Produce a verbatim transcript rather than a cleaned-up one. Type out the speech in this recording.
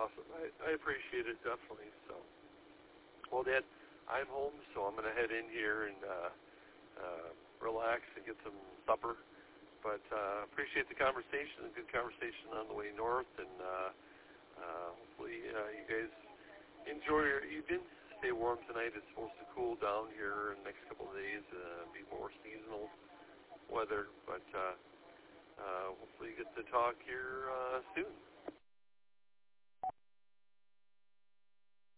awesome. I, I appreciate it, definitely. So, well, Dad, I'm home, so I'm going to head in here and uh, uh, relax and get some supper. But uh, appreciate the conversation, a good conversation on the way north, and uh, uh, hopefully uh, you guys enjoy your evening. Stay warm tonight. It's supposed to cool down here in the next couple of days, uh, be more seasonal weather, but uh, uh, hopefully you get to talk here uh, soon.